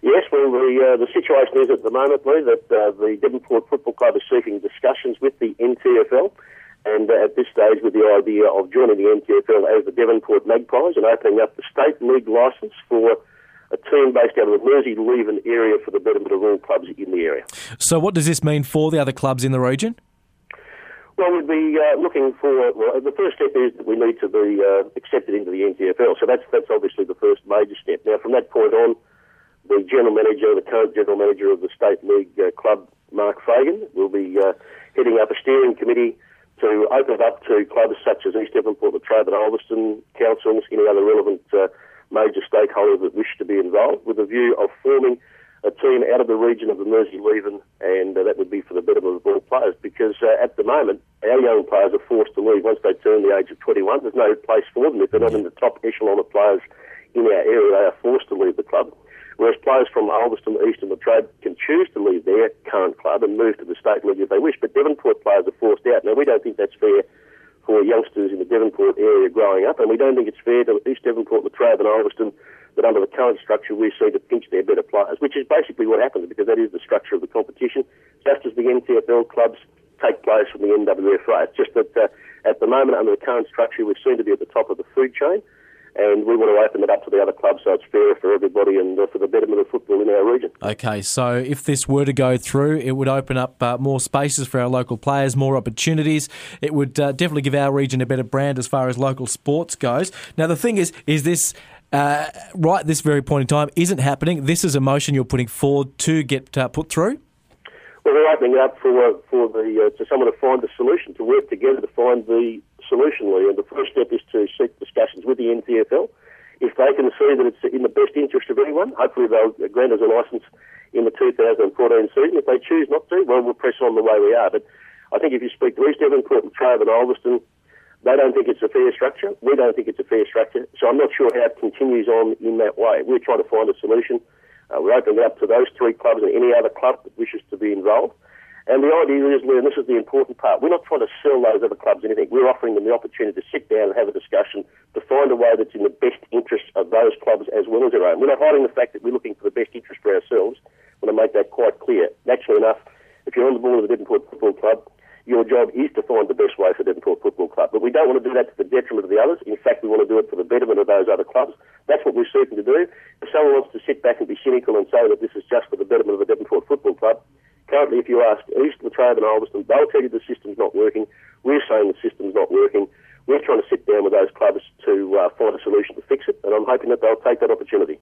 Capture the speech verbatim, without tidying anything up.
Yes, well, the, uh, the situation is at the moment, Lee, that uh, the Devonport Football Club is seeking discussions with the N T F L, and uh, at this stage with the idea of joining the N T F L as the Devonport Magpies and opening up the state league licence for a team based out of the Mersey-Leven area for the betterment of all clubs in the area. So what does this mean for the other clubs in the region? Well, we'd be uh, looking for, well, the first step is that we need to be uh, accepted into the N T F L, so that's that's obviously the first major step. Now, from that point on, the general manager, the current general manager of the State League uh, club, Mark Fagan, will be uh, heading up a steering committee to open it up to clubs such as East Devonport, Latrobe and Ulverston, councils, any other relevant uh, major stakeholders that wish to be involved, with a view of forming a team out of the region of the Mersey-Leven, and uh, that would be for the betterment of all players, because uh, at the moment, our young players are forced to leave once they turn the age of twenty-one. There's no place for them. If they're not in the top echelon of players in our area, they are forced to leave the club. Whereas players from Ulverston, East and Latrobe can choose to leave their current club and move to the state league if they wish, but Devonport players are forced out. Now, we don't think that's fair for youngsters in the Devonport area growing up, and we don't think it's fair to East Devonport, Latrobe and Ulverston that under the current structure we see to pinch their better players, which is basically what happens, because that is the structure of the competition, just as the N T F L clubs take place from the N W F A. It's just that uh, at the moment, under the current structure, we seem to be at the top of the food chain, and we want to open it up to the other clubs so it's fairer for everybody and uh, for the betterment of football in our region. Okay, so if this were to go through, it would open up uh, more spaces for our local players, more opportunities. It would uh, definitely give our region a better brand as far as local sports goes. Now, the thing is, is this... Uh, right this very point in time isn't happening. This is a motion you're putting forward to get uh, put through? Well, we're opening it up for, for the, uh, to someone to find the solution, to work together to find the solution, Lee. And the first step is to seek discussions with the N T F L. If they can see that it's in the best interest of everyone, hopefully they'll grant us a licence in the two thousand fourteen season. If they choose not to, well, we'll press on the way we are. But I think if you speak to East Devonport, Latrobe and Ulverston, they don't think it's a fair structure. We don't think it's a fair structure. So I'm not sure how it continues on in that way. We're trying to find a solution. Uh, we're opening it up to those three clubs and any other club that wishes to be involved. And the idea is, and this is the important part, we're not trying to sell those other clubs anything. We're offering them the opportunity to sit down and have a discussion to find a way that's in the best interest of those clubs as well as our own. We're not hiding the fact that we're looking for the best interest for ourselves. I want to make that quite clear. Naturally enough, if you're on the board of the Devonport Football Club, your job is to find the best way for Devonport Football Club. But we don't want to do that to the detriment of the others. In fact, we want to do it for the betterment of those other clubs. That's what we're seeking to do. If someone wants to sit back and be cynical and say that this is just for the betterment of the Devonport Football Club, currently, if you ask East, Latrobe and Ulverston, they'll tell you the system's not working. We're saying the system's not working. We're trying to sit down with those clubs to uh, find a solution to fix it, and I'm hoping that they'll take that opportunity.